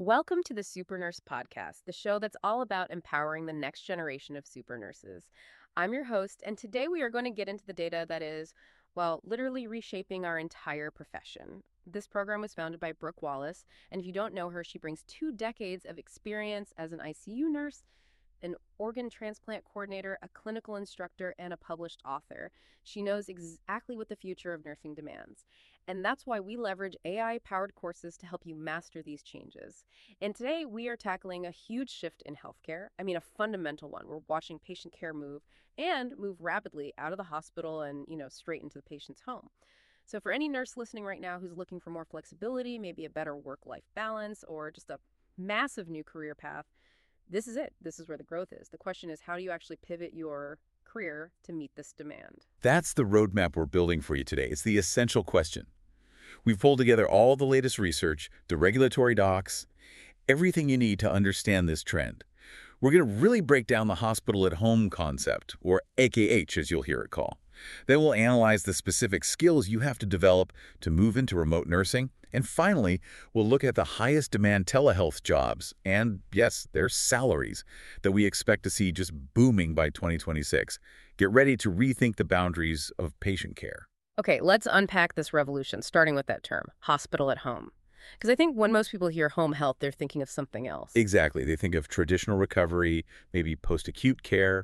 Welcome to the Super Nurse Podcast, the show that's all about empowering the next generation of super nurses. I'm your host, and today we are going to get into the data that is, well, literally reshaping our entire profession. This program was founded by Brooke Wallace, and if you don't know her, she brings 2 decades of experience as an ICU nurse, an organ transplant coordinator, a clinical instructor, and a published author. She knows exactly what the future of nursing demands. And that's why we leverage AI-powered courses to help you master these changes. And today we are tackling a huge shift in healthcare. I mean, a fundamental one. We're watching patient care move rapidly out of the hospital and, straight into the patient's home. So for any nurse listening right now who's looking for more flexibility, maybe a better work-life balance, or just a massive new career path, this is it. This is where the growth is. The question is, how do you actually pivot your career to meet this demand? That's the roadmap we're building for you today. It's the essential question. We've pulled together all the latest research, the regulatory docs, everything you need to understand this trend. We're going to really break down the hospital-at-home concept, or AKH as you'll hear it called. Then we'll analyze the specific skills you have to develop to move into remote nursing. And finally, we'll look at the highest demand telehealth jobs and, yes, their salaries that we expect to see just booming by 2026. Get ready to rethink the boundaries of patient care. Okay, let's unpack this revolution, starting with that term, hospital at home. Because I think when most people hear home health, they're thinking of something else. Exactly. They think of traditional recovery, maybe post-acute care,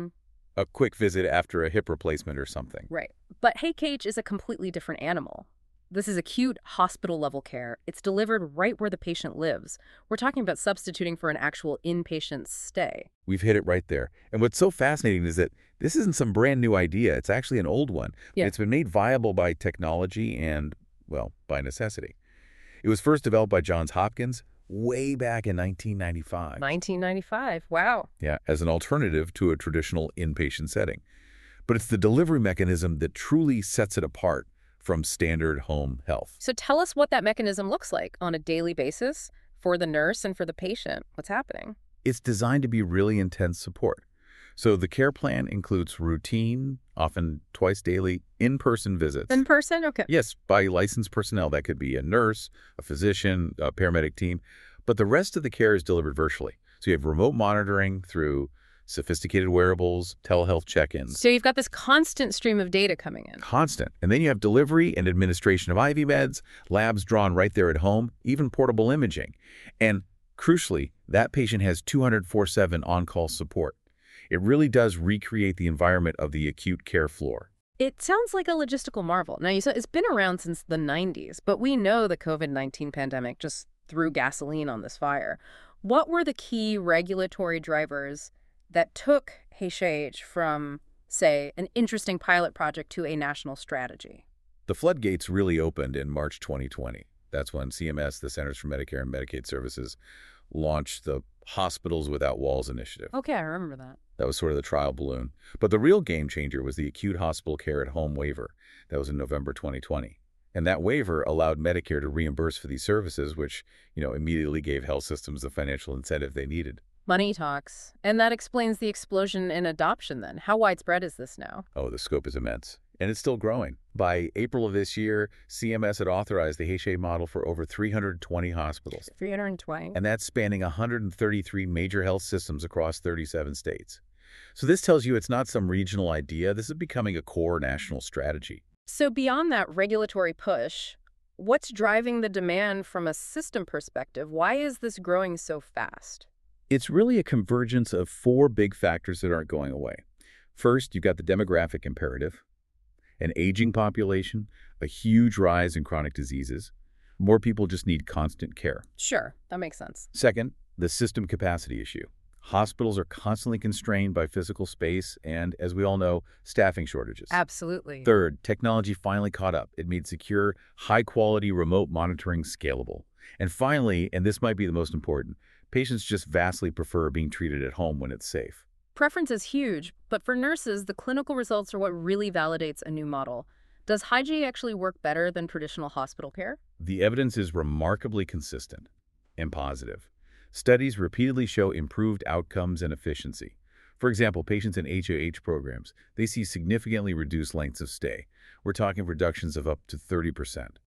a quick visit after a hip replacement or something. Right. But HCH is a completely different animal. This is acute hospital-level care. It's delivered right where the patient lives. We're talking about substituting for an actual inpatient stay. We've hit it right there. And what's so fascinating is that this isn't some brand new idea. It's actually an old one. Yeah. It's been made viable by technology and, well, by necessity. It was first developed by Johns Hopkins way back in 1995. 1995. Wow. Yeah, as an alternative to a traditional inpatient setting. But it's the delivery mechanism that truly sets it apart from standard home health. So tell us what that mechanism looks like on a daily basis for the nurse and for the patient. What's happening? It's designed to be really intense support. So the care plan includes routine, often twice daily, in-person visits. In person? Okay. Yes, by licensed personnel. That could be a nurse, a physician, a paramedic team. But the rest of the care is delivered virtually. So you have remote monitoring through sophisticated wearables, telehealth check-ins. So you've got this constant stream of data coming in. Constant. And then you have delivery and administration of IV meds, labs drawn right there at home, even portable imaging. And crucially, that patient has 24/7 on-call support. It really does recreate the environment of the acute care floor. It sounds like a logistical marvel. Now, you said it's been around since the 90s, but we know the COVID-19 pandemic just threw gasoline on this fire. What were the key regulatory drivers that took HCH from, say, an interesting pilot project to a national strategy? The floodgates really opened in March 2020. That's when CMS, the Centers for Medicare and Medicaid Services, launched the Hospitals Without Walls initiative. Okay, I remember that. That was sort of the trial balloon. But the real game changer was the Acute Hospital Care at Home waiver. That was in November 2020. And that waiver allowed Medicare to reimburse for these services, which, immediately gave health systems the financial incentive they needed. Money talks. And that explains the explosion in adoption then. How widespread is this now? Oh, the scope is immense. And it's still growing. By April of this year, CMS had authorized the HA model for over 320 hospitals. 320. And that's spanning 133 major health systems across 37 states. So this tells you it's not some regional idea. This is becoming a core national strategy. So beyond that regulatory push, what's driving the demand from a system perspective? Why is this growing so fast? It's really a convergence of 4 big factors that aren't going away. First, you've got the demographic imperative, an aging population, a huge rise in chronic diseases. More people just need constant care. Sure, that makes sense. Second, the system capacity issue. Hospitals are constantly constrained by physical space and, as we all know, staffing shortages. Absolutely. Third, technology finally caught up. It made secure, high-quality remote monitoring scalable. And finally, and this might be the most important, patients just vastly prefer being treated at home when it's safe. Preference is huge, but for nurses, the clinical results are what really validates a new model. Does HIG actually work better than traditional hospital care? The evidence is remarkably consistent and positive. Studies repeatedly show improved outcomes and efficiency. For example, patients in HOH programs, they see significantly reduced lengths of stay. We're talking reductions of up to 30%.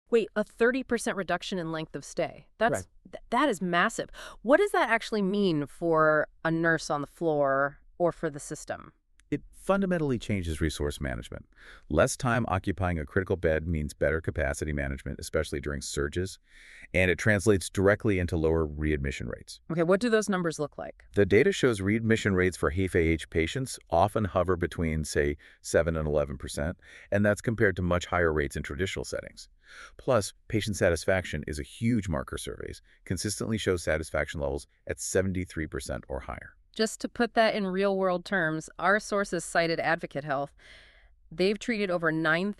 Wait, a 30% reduction in length of stay. Right. That is massive. What does that actually mean for a nurse on the floor or for the system? It fundamentally changes resource management. Less time occupying a critical bed means better capacity management, especially during surges, and it translates directly into lower readmission rates. Okay, what do those numbers look like? The data shows readmission rates for HFAH patients often hover between, say, 7 and 11%, and that's compared to much higher rates in traditional settings. Plus, patient satisfaction is a huge marker. Surveys consistently show satisfaction levels at 73% or higher. Just to put that in real-world terms, our sources cited Advocate Health. They've treated over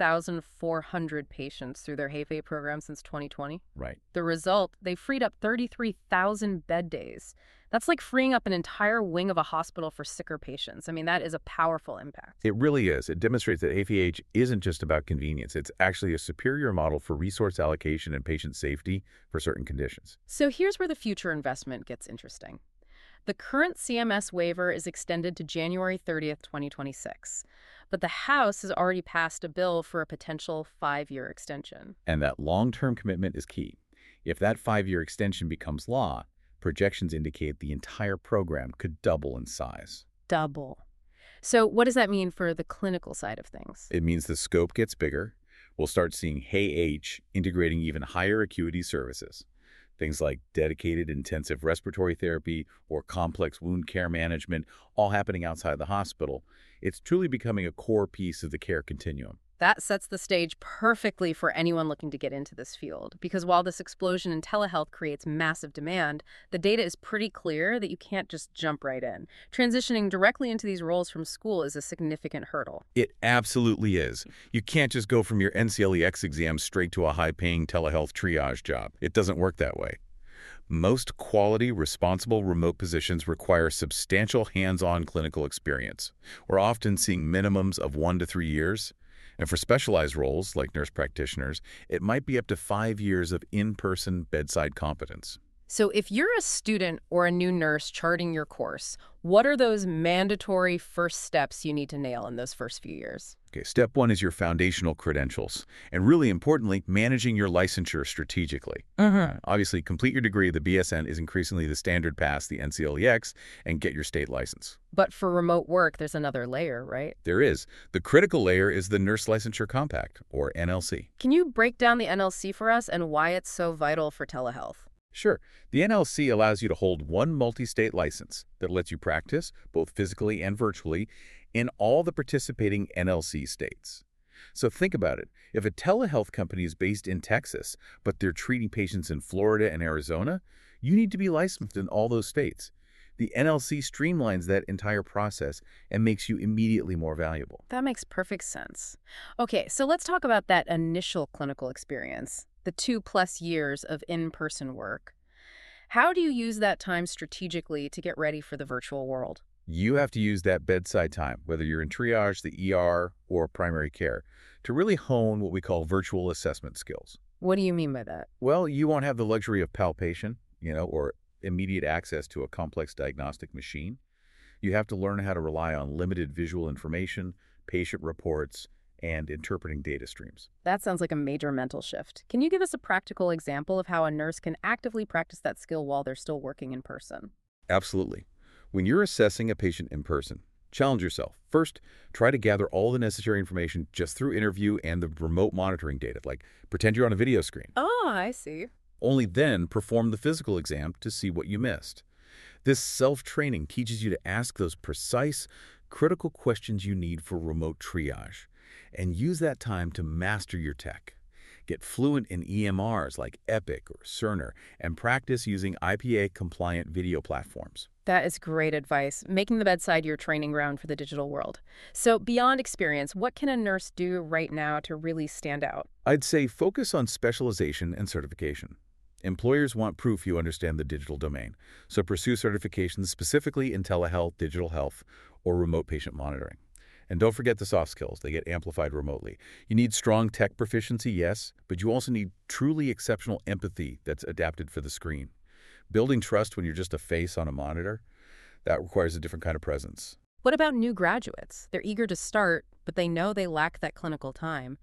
9,400 patients through their HAFE program since 2020. Right. The result, they freed up 33,000 bed days. That's like freeing up an entire wing of a hospital for sicker patients. I mean, that is a powerful impact. It really is. It demonstrates that AVH isn't just about convenience. It's actually a superior model for resource allocation and patient safety for certain conditions. So here's where the future investment gets interesting. The current CMS waiver is extended to January 30th, 2026. But the House has already passed a bill for a potential 5-year extension. And that long-term commitment is key. If that 5-year extension becomes law, projections indicate the entire program could double in size. Double. So what does that mean for the clinical side of things? It means the scope gets bigger. We'll start seeing HAH integrating even higher acuity services. Things like dedicated intensive respiratory therapy or complex wound care management, all happening outside the hospital. It's truly becoming a core piece of the care continuum. That sets the stage perfectly for anyone looking to get into this field, because while this explosion in telehealth creates massive demand, the data is pretty clear that you can't just jump right in. Transitioning directly into these roles from school is a significant hurdle. It absolutely is. You can't just go from your NCLEX exam straight to a high-paying telehealth triage job. It doesn't work that way. Most quality, responsible remote positions require substantial hands-on clinical experience. We're often seeing minimums of 1 to 3 years. And for specialized roles, like nurse practitioners, it might be up to 5 years of in-person bedside competence. So if you're a student or a new nurse charting your course, what are those mandatory first steps you need to nail in those first few years? Okay, step 1 is your foundational credentials, and really importantly, managing your licensure strategically. Obviously, complete your degree. The BSN is increasingly the standard pass, the NCLEX, and get your state license. But for remote work, there's another layer, right? There is. The critical layer is the Nurse Licensure Compact, or NLC. Can you break down the NLC for us and why it's so vital for telehealth? Sure. The NLC allows you to hold one multi-state license that lets you practice, both physically and virtually, in all the participating NLC states. So think about it. If a telehealth company is based in Texas, but they're treating patients in Florida and Arizona, you need to be licensed in all those states. The NLC streamlines that entire process and makes you immediately more valuable. That makes perfect sense. Okay, so let's talk about that initial clinical experience, the 2+ years of in-person work. How do you use that time strategically to get ready for the virtual world? You have to use that bedside time, whether you're in triage, the ER, or primary care, to really hone what we call virtual assessment skills. What do you mean by that? Well, you won't have the luxury of palpation, or immediate access to a complex diagnostic machine. You have to learn how to rely on limited visual information, patient reports, and interpreting data streams. That sounds like a major mental shift. Can you give us a practical example of how a nurse can actively practice that skill while they're still working in person? Absolutely. When you're assessing a patient in person, challenge yourself. First, try to gather all the necessary information just through interview and the remote monitoring data, like pretend you're on a video screen. Oh, I see. Only then perform the physical exam to see what you missed. This self-training teaches you to ask those precise, critical questions you need for remote triage, and use that time to master your tech. Get fluent in EMRs like Epic or Cerner, and practice using IPA-compliant video platforms. That is great advice, making the bedside your training ground for the digital world. So beyond experience, what can a nurse do right now to really stand out? I'd say focus on specialization and certification. Employers want proof you understand the digital domain, so pursue certifications specifically in telehealth, digital health, or remote patient monitoring. And don't forget the soft skills. They get amplified remotely. You need strong tech proficiency, yes, but you also need truly exceptional empathy that's adapted for the screen. Building trust when you're just a face on a monitor, that requires a different kind of presence. What about new graduates? They're eager to start, but they know they lack that clinical time.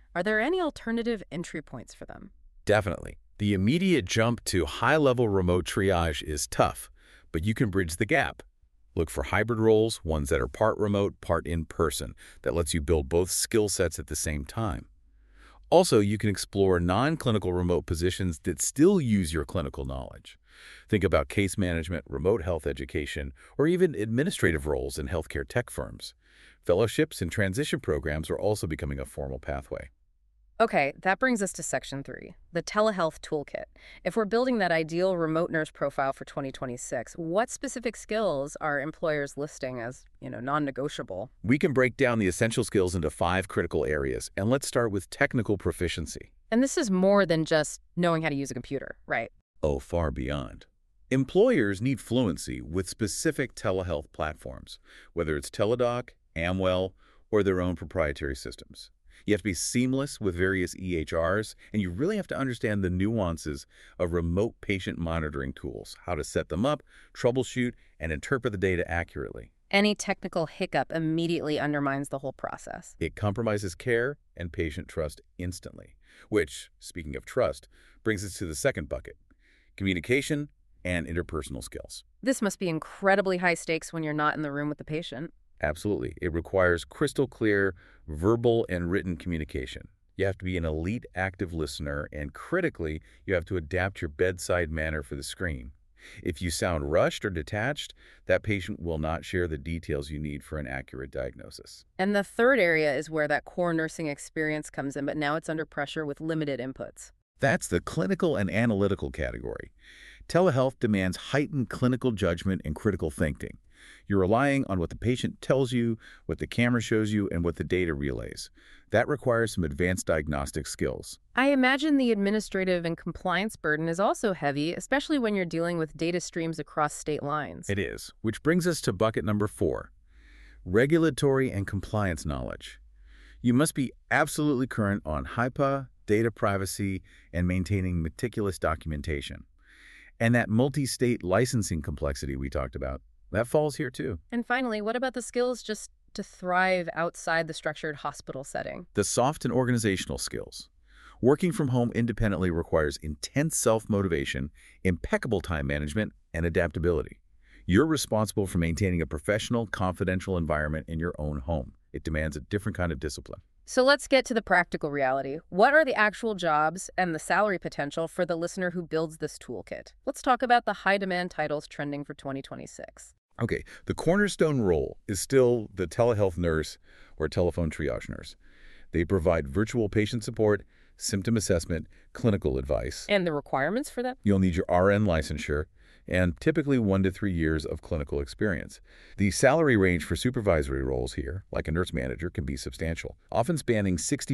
Are there any alternative entry points for them? Definitely. The immediate jump to high-level remote triage is tough, but you can bridge the gap. Look for hybrid roles, ones that are part remote, part in-person, that lets you build both skill sets at the same time. Also, you can explore non-clinical remote positions that still use your clinical knowledge. Think about case management, remote health education, or even administrative roles in healthcare tech firms. Fellowships and transition programs are also becoming a formal pathway. Okay, that brings us to Section 3, the telehealth toolkit. If we're building that ideal remote nurse profile for 2026, what specific skills are employers listing as, non-negotiable? We can break down the essential skills into 5 critical areas, and let's start with technical proficiency. And this is more than just knowing how to use a computer, right? Oh, far beyond. Employers need fluency with specific telehealth platforms, whether it's Teladoc, Amwell, or their own proprietary systems. You have to be seamless with various EHRs, and you really have to understand the nuances of remote patient monitoring tools, how to set them up, troubleshoot, and interpret the data accurately. Any technical hiccup immediately undermines the whole process. It compromises care and patient trust instantly, which, speaking of trust, brings us to the second bucket: communication and interpersonal skills. This must be incredibly high stakes when you're not in the room with the patient. Absolutely. It requires crystal clear verbal and written communication. You have to be an elite active listener, and critically, you have to adapt your bedside manner for the screen. If you sound rushed or detached, that patient will not share the details you need for an accurate diagnosis. And the third area is where that core nursing experience comes in, but now it's under pressure with limited inputs. That's the clinical and analytical category. Telehealth demands heightened clinical judgment and critical thinking. You're relying on what the patient tells you, what the camera shows you, and what the data relays. That requires some advanced diagnostic skills. I imagine the administrative and compliance burden is also heavy, especially when you're dealing with data streams across state lines. It is, which brings us to bucket number 4, regulatory and compliance knowledge. You must be absolutely current on HIPAA, data privacy, and maintaining meticulous documentation. And that multi-state licensing complexity we talked about, that falls here too. And finally, what about the skills just to thrive outside the structured hospital setting? The soft and organizational skills. Working from home independently requires intense self-motivation, impeccable time management, and adaptability. You're responsible for maintaining a professional, confidential environment in your own home. It demands a different kind of discipline. So let's get to the practical reality. What are the actual jobs and the salary potential for the listener who builds this toolkit? Let's talk about the high-demand titles trending for 2026. Okay, the cornerstone role is still the telehealth nurse or telephone triage nurse. They provide virtual patient support, symptom assessment, clinical advice. And the requirements for that? You'll need your RN licensure and typically 1 to 3 years of clinical experience. The salary range for supervisory roles here, like a nurse manager, can be substantial, often spanning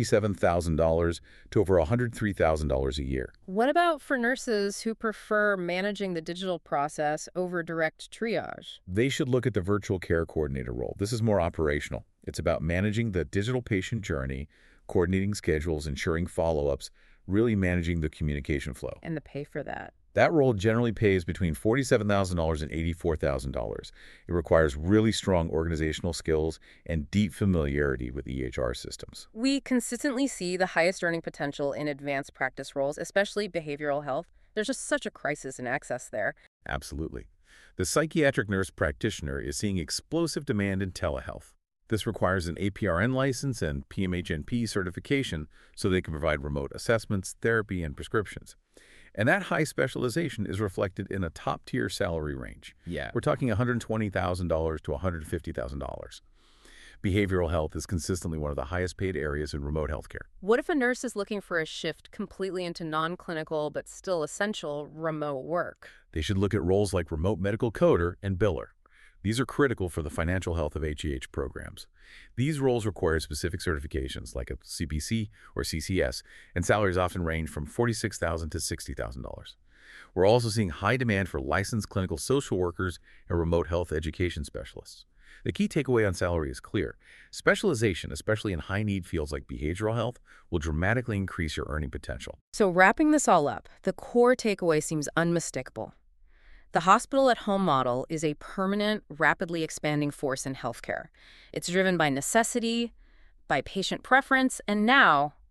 $67,000 to over $103,000 a year. What about for nurses who prefer managing the digital process over direct triage? They should look at the virtual care coordinator role. This is more operational. It's about managing the digital patient journey, coordinating schedules, ensuring follow-ups, really managing the communication flow. And the pay for that? That role generally pays between $47,000 and $84,000. It requires really strong organizational skills and deep familiarity with EHR systems. We consistently see the highest earning potential in advanced practice roles, especially behavioral health. There's just such a crisis in access there. Absolutely. The psychiatric nurse practitioner is seeing explosive demand in telehealth. This requires an APRN license and PMHNP certification so they can provide remote assessments, therapy, and prescriptions. And that high specialization is reflected in a top-tier salary range. Yeah. We're talking $120,000 to $150,000. Behavioral health is consistently one of the highest-paid areas in remote healthcare. What if a nurse is looking for a shift completely into non-clinical but still essential remote work? They should look at roles like remote medical coder and biller. These are critical for the financial health of HEH programs. These roles require specific certifications like a CPC or CCS, and salaries often range from $46,000 to $60,000. We're also seeing high demand for licensed clinical social workers and remote health education specialists. The key takeaway on salary is clear. Specialization, especially in high-need fields like behavioral health, will dramatically increase your earning potential. So wrapping this all up, the core takeaway seems unmistakable. The hospital-at-home model is a permanent, rapidly expanding force in healthcare. It's driven by necessity, by patient preference, and now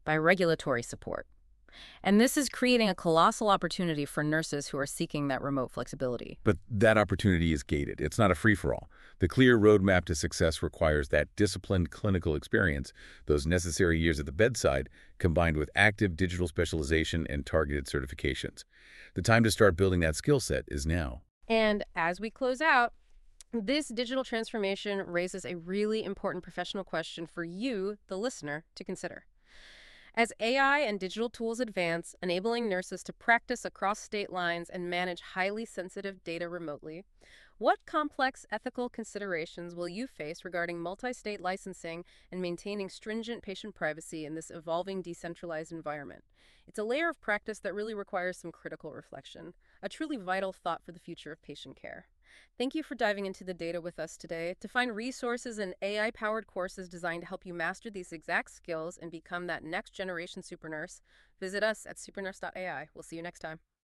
by regulatory support. And this is creating a colossal opportunity for nurses who are seeking that remote flexibility. But that opportunity is gated. It's not a free-for-all. The clear roadmap to success requires that disciplined clinical experience, those necessary years at the bedside, combined with active digital specialization and targeted certifications. The time to start building that skill set is now. And as we close out, this digital transformation raises a really important professional question for you, the listener, to consider. As AI and digital tools advance, enabling nurses to practice across state lines and manage highly sensitive data remotely, what complex ethical considerations will you face regarding multi-state licensing and maintaining stringent patient privacy in this evolving decentralized environment? It's a layer of practice that really requires some critical reflection, a truly vital thought for the future of patient care. Thank you for diving into the data with us today. To find resources and AI-powered courses designed to help you master these exact skills and become that next generation super nurse, visit us at supernurse.ai. We'll see you next time.